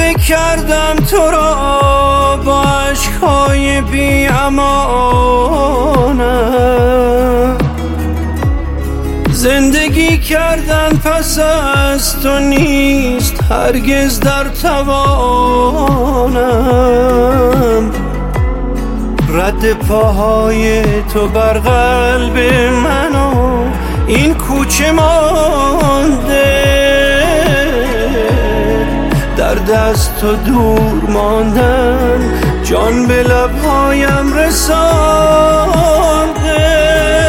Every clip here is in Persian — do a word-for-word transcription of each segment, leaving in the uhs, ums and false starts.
وداع کردم تو را با عشقهای بی امانم، زندگی کردن پس از تو نیست هرگز در توانم. رد پاهای تو بر قلب من و این کوچه مانده، در دست تو دور ماندن جان به لبهایم رسانده.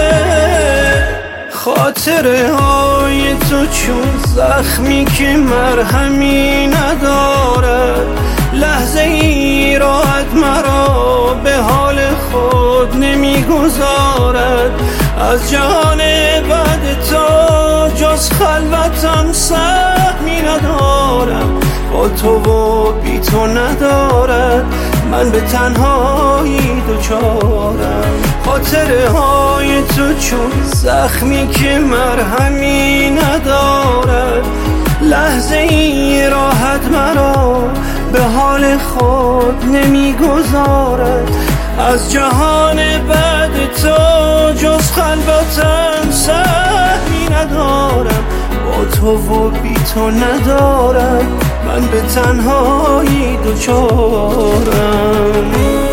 خاطره های تو چون زخمی که مرهمی ندارد، لحظه ای راحت مرا به حال خود نمیگذارد. از جهان بعد تو جز خلوتم سهمی ندارم، با تو و بی تو ندارد من به تنهایی دوچارم. خاطره های تو چون زخمی که مرهمی ندارد، لحظه ای راحت مرا به حال خود نمیگذارد. از جهان بعد تو جز خلوتم سهمی ندارم، با تو و بی تو ندارد من به تنهایی دوچارم.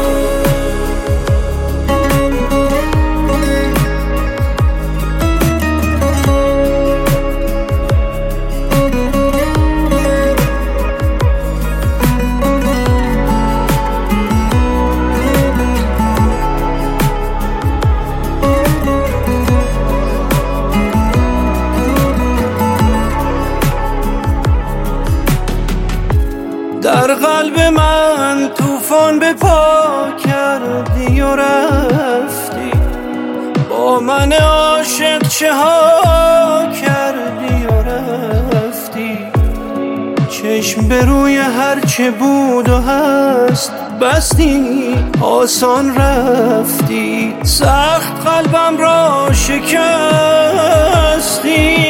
در قلب من طوفان به پا کردی و رفتی، با من عاشق چه ها کردی و رفتی. چشم به روی هر چه بود و هست بستی، آسان رفتی، سخت قلبم را شکستی.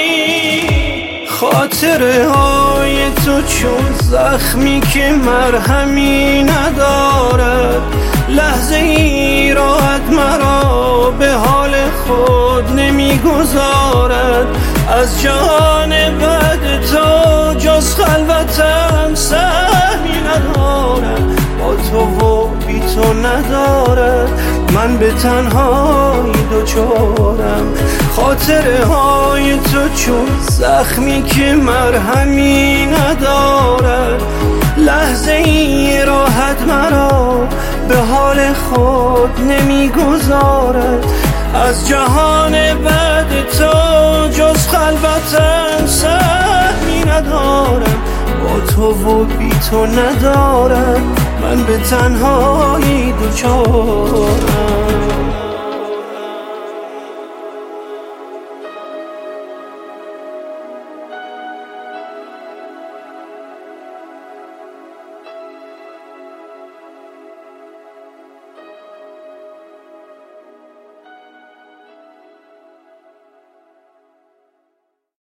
خاطره های تو چون زخمی که مرهمی ندارد، لحظه ای راحت مرا به حال خود نمیگذارد. از جهان بعد تو جز خلوتم سهمی ندارد، با تو و بی تو ندارد من به تنهایی دوچارم. خاطره های تو چون زخمی که مرهمی ندارد، لحظه ای راحت مرا به حال خود نمیگذارد. از جهان بعد تو جز خلوتم سهمی ندارم، با تو و بی تو ندارد من به تنهایی دوچارم.